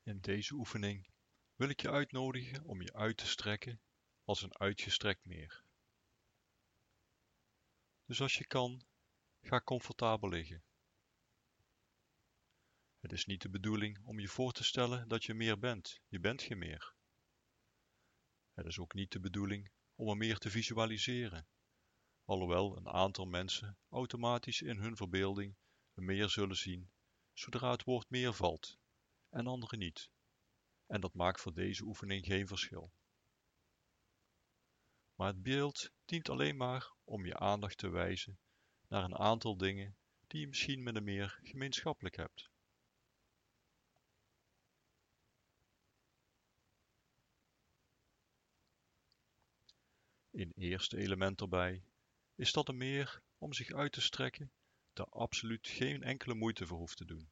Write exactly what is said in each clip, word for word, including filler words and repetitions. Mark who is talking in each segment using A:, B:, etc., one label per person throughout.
A: In deze oefening wil ik je uitnodigen om je uit te strekken als een uitgestrekt meer. Dus als je kan, ga comfortabel liggen. Het is niet de bedoeling om je voor te stellen dat je meer bent. Je bent geen meer. Het is ook niet de bedoeling om een meer te visualiseren, alhoewel een aantal mensen automatisch in hun verbeelding een meer zullen zien zodra het woord meer valt en anderen niet. En dat maakt voor deze oefening geen verschil. Maar het beeld dient alleen maar om je aandacht te wijzen naar een aantal dingen die je misschien met een meer gemeenschappelijk hebt. Een eerste element erbij is dat een meer om zich uit te strekken daar absoluut geen enkele moeite voor hoeft te doen.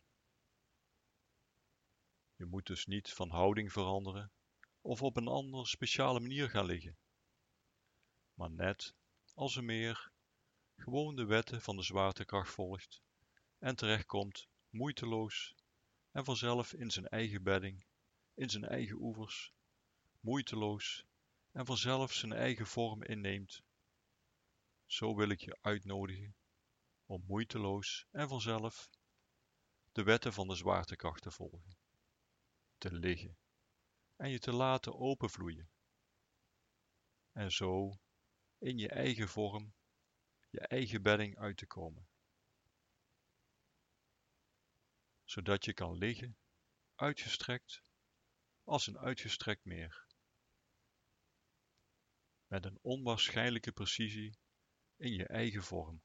A: Je moet dus niet van houding veranderen of op een andere speciale manier gaan liggen, maar net als een meer gewoon de wetten van de zwaartekracht volgt en terechtkomt moeiteloos en vanzelf in zijn eigen bedding, in zijn eigen oevers, moeiteloos en vanzelf zijn eigen vorm inneemt. Zo wil ik je uitnodigen om moeiteloos en vanzelf de wetten van de zwaartekracht te volgen, te liggen en je te laten openvloeien. En zo in je eigen vorm, je eigen bedding uit te komen. Zodat je kan liggen, uitgestrekt, als een uitgestrekt meer. Met een onwaarschijnlijke precisie in je eigen vorm.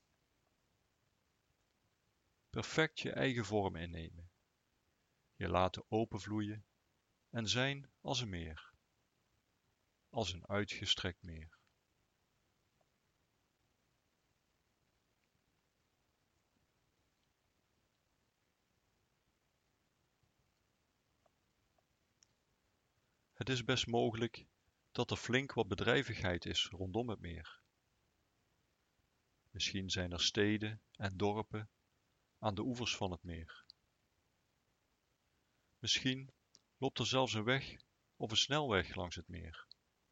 A: Perfect je eigen vorm innemen. Je laten openvloeien en zijn als een meer. Als een uitgestrekt meer. Het is best mogelijk dat er flink wat bedrijvigheid is rondom het meer. Misschien zijn er steden en dorpen aan de oevers van het meer. Misschien loopt er zelfs een weg of een snelweg langs het meer.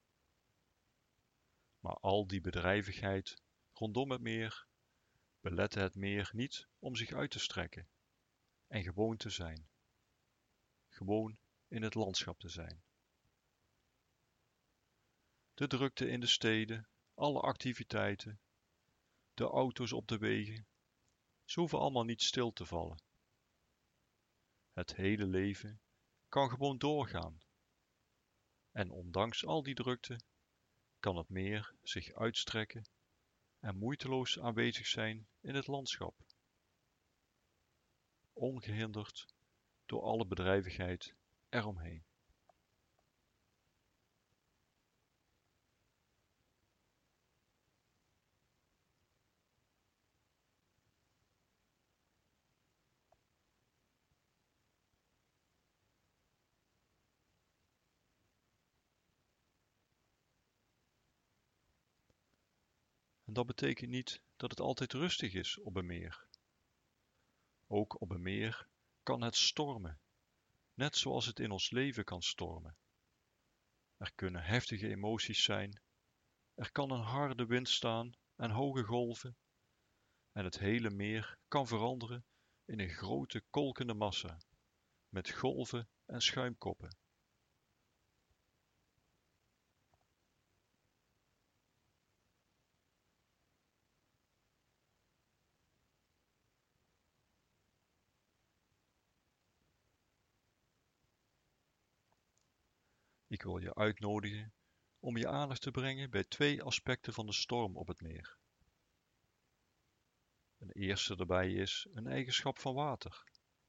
A: Maar al die bedrijvigheid rondom het meer beletten het meer niet om zich uit te strekken en gewoon te zijn. Gewoon in het landschap te zijn. De drukte in de steden, alle activiteiten, de auto's op de wegen, ze hoeven allemaal niet stil te vallen. Het hele leven kan gewoon doorgaan. En ondanks al die drukte kan het meer zich uitstrekken en moeiteloos aanwezig zijn in het landschap. Ongehinderd door alle bedrijvigheid eromheen. En dat betekent niet dat het altijd rustig is op een meer. Ook op een meer kan het stormen, net zoals het in ons leven kan stormen. Er kunnen heftige emoties zijn, er kan een harde wind staan en hoge golven, en het hele meer kan veranderen in een grote kolkende massa, met golven en schuimkoppen. Ik wil je uitnodigen om je aandacht te brengen bij twee aspecten van de storm op het meer. Een eerste daarbij is een eigenschap van water.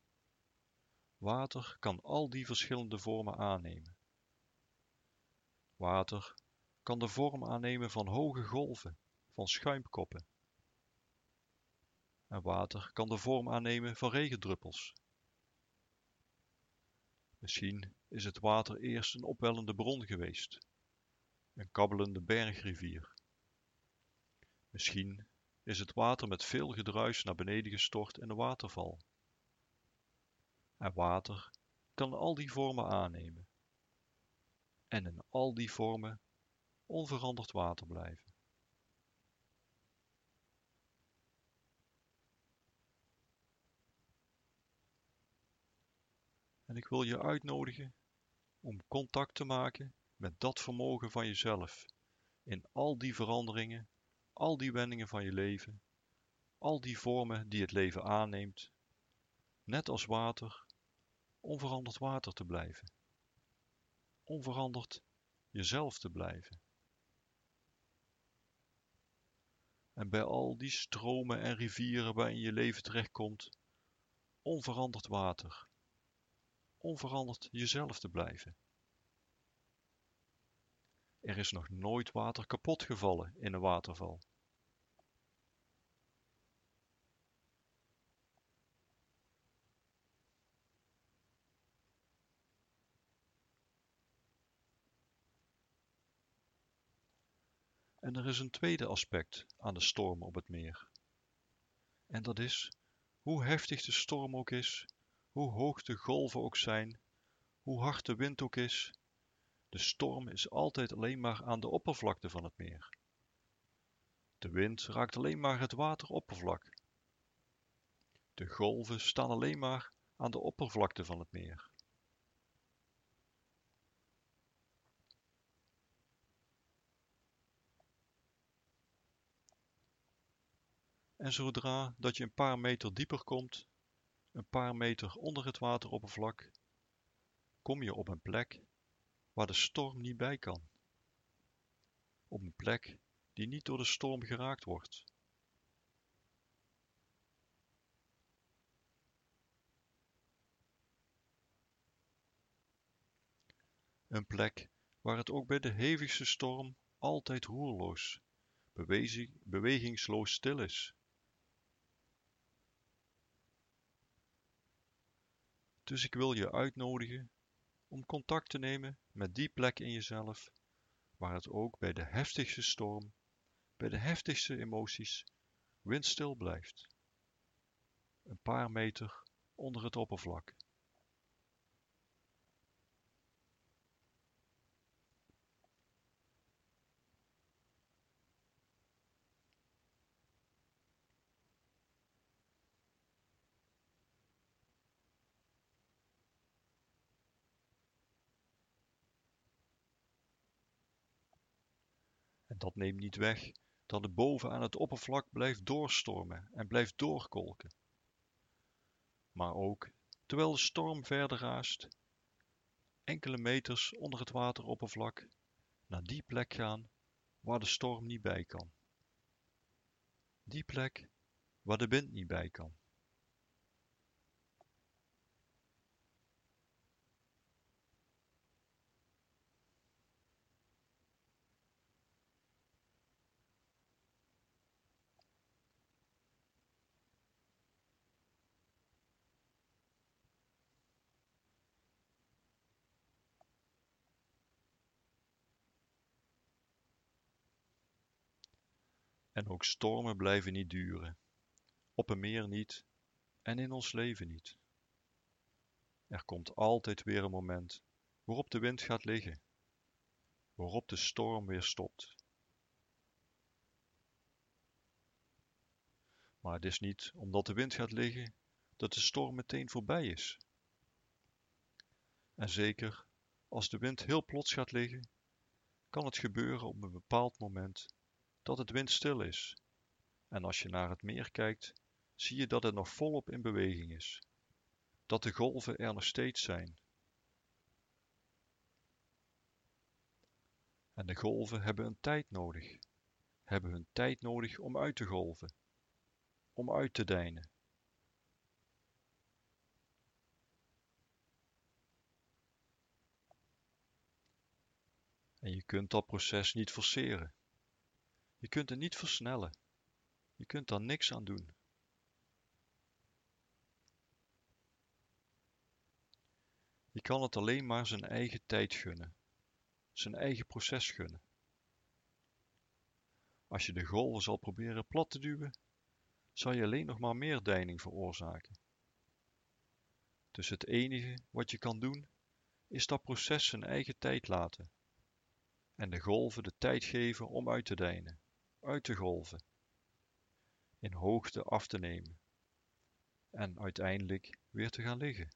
A: Water kan al die verschillende vormen aannemen. Water kan de vorm aannemen van hoge golven, van schuimkoppen. En water kan de vorm aannemen van regendruppels. Misschien is het water eerst een opwellende bron geweest, een kabbelende bergrivier. Misschien is het water met veel gedruis naar beneden gestort in een waterval. En water kan al die vormen aannemen en in al die vormen onveranderd water blijven. En ik wil je uitnodigen om contact te maken met dat vermogen van jezelf in al die veranderingen, al die wendingen van je leven, al die vormen die het leven aanneemt, net als water, onveranderd water te blijven, onveranderd jezelf te blijven. En bij al die stromen en rivieren waarin je leven terechtkomt, onveranderd water, onveranderd jezelf te blijven. Er is nog nooit water kapot gevallen in een waterval. En er is een tweede aspect aan de storm op het meer. En dat is, hoe heftig de storm ook is, hoe hoog de golven ook zijn, hoe hard de wind ook is, de storm is altijd alleen maar aan de oppervlakte van het meer. De wind raakt alleen maar het wateroppervlak. De golven staan alleen maar aan de oppervlakte van het meer. En zodra dat je een paar meter dieper komt, een paar meter onder het wateroppervlak, kom je op een plek waar de storm niet bij kan. Op een plek die niet door de storm geraakt wordt. Een plek waar het ook bij de hevigste storm altijd roerloos, bewegingsloos stil is. Dus ik wil je uitnodigen om contact te nemen met die plek in jezelf, waar het ook bij de heftigste storm, bij de heftigste emoties, windstil blijft. Een paar meter onder het oppervlak. En dat neemt niet weg dat het boven aan het oppervlak blijft doorstormen en blijft doorkolken. Maar ook, terwijl de storm verder raast, enkele meters onder het wateroppervlak, naar die plek gaan waar de storm niet bij kan. Die plek waar de wind niet bij kan. En ook stormen blijven niet duren. Op een meer niet en in ons leven niet. Er komt altijd weer een moment waarop de wind gaat liggen, waarop de storm weer stopt. Maar het is niet omdat de wind gaat liggen dat de storm meteen voorbij is. En zeker als de wind heel plots gaat liggen, kan het gebeuren op een bepaald moment dat het windstil is. En als je naar het meer kijkt, zie je dat het nog volop in beweging is. Dat de golven er nog steeds zijn. En de golven hebben een tijd nodig. Hebben hun tijd nodig om uit te golven. Om uit te deinen. En je kunt dat proces niet forceren. Je kunt het niet versnellen. Je kunt daar niks aan doen. Je kan het alleen maar zijn eigen tijd gunnen. Zijn eigen proces gunnen. Als je de golven zal proberen plat te duwen, zal je alleen nog maar meer deining veroorzaken. Dus het enige wat je kan doen, is dat proces zijn eigen tijd laten en de golven de tijd geven om uit te deinen, uit te golven, in hoogte af te nemen en uiteindelijk weer te gaan liggen.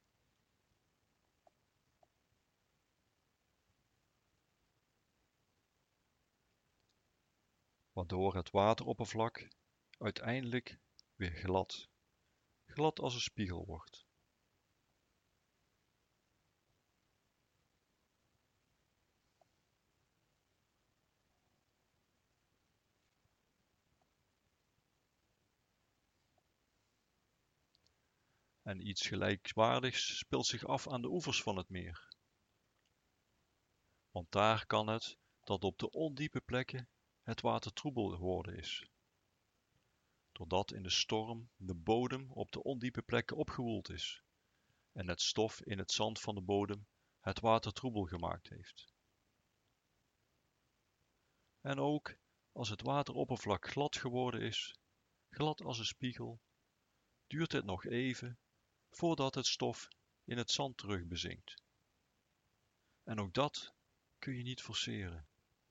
A: Waardoor het wateroppervlak uiteindelijk weer glad, glad als een spiegel wordt. En iets gelijkwaardigs speelt zich af aan de oevers van het meer. Want daar kan het dat op de ondiepe plekken het water troebel geworden is. Doordat in de storm de bodem op de ondiepe plekken opgewoeld is en het stof in het zand van de bodem het water troebel gemaakt heeft. En ook als het wateroppervlak glad geworden is, glad als een spiegel, duurt het nog even voordat het stof in het zand terugbezinkt. En ook dat kun je niet forceren.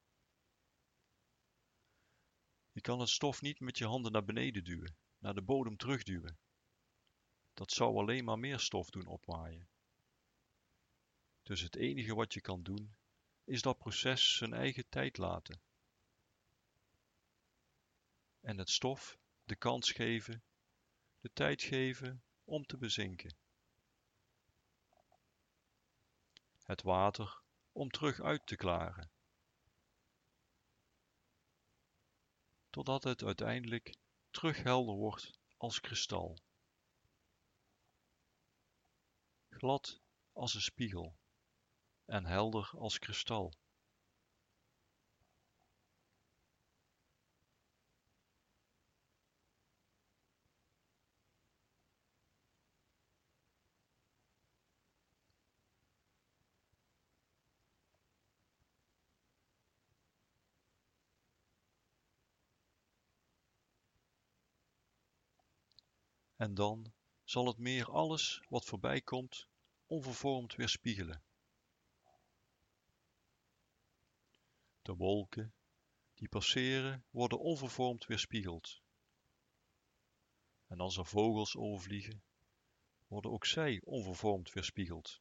A: Je kan het stof niet met je handen naar beneden duwen, naar de bodem terugduwen. Dat zou alleen maar meer stof doen opwaaien. Dus het enige wat je kan doen, is dat proces zijn eigen tijd laten. En het stof de kans geven, de tijd geven om te bezinken. Het water om terug uit te klaren. Totdat het uiteindelijk terug helder wordt als kristal. Glad als een spiegel en helder als kristal. En dan zal het meer alles wat voorbij komt onvervormd weerspiegelen. De wolken die passeren worden onvervormd weerspiegeld. En als er vogels overvliegen, worden ook zij onvervormd weerspiegeld.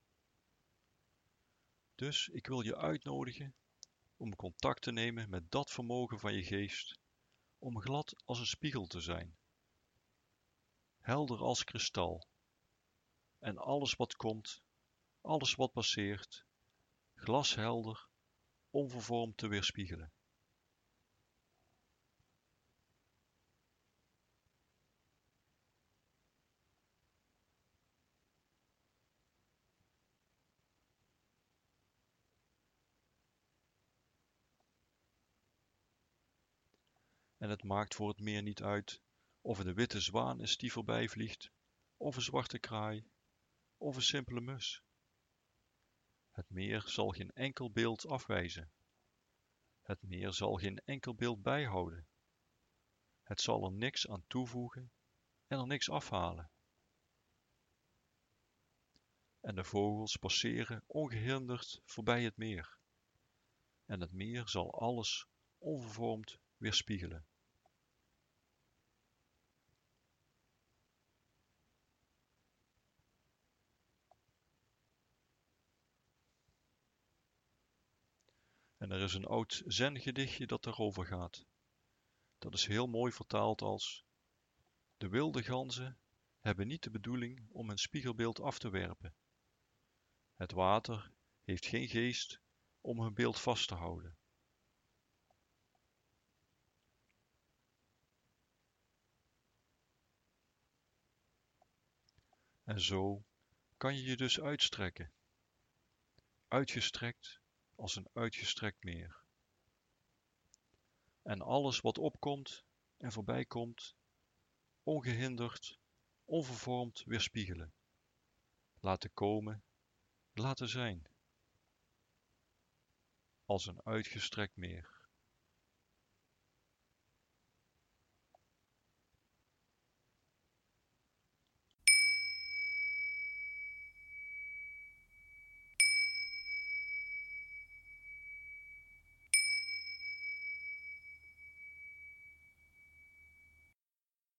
A: Dus ik wil je uitnodigen om contact te nemen met dat vermogen van je geest om glad als een spiegel te zijn. Helder als kristal. En alles wat komt, alles wat passeert, glashelder, onvervormd te weerspiegelen. En het maakt voor het meer niet uit of het een witte zwaan is die voorbij vliegt, of een zwarte kraai, of een simpele mus. Het meer zal geen enkel beeld afwijzen. Het meer zal geen enkel beeld bijhouden. Het zal er niks aan toevoegen en er niks afhalen. En de vogels passeren ongehinderd voorbij het meer. En het meer zal alles onvervormd weerspiegelen. En er is een oud zen-gedichtje dat daarover gaat. Dat is heel mooi vertaald als: de wilde ganzen hebben niet de bedoeling om een spiegelbeeld af te werpen. Het water heeft geen geest om hun beeld vast te houden. En zo kan je je dus uitstrekken, uitgestrekt als een uitgestrekt meer. En alles wat opkomt en voorbij komt, ongehinderd, onvervormd weerspiegelen. Laten komen, laten zijn. Als een uitgestrekt meer.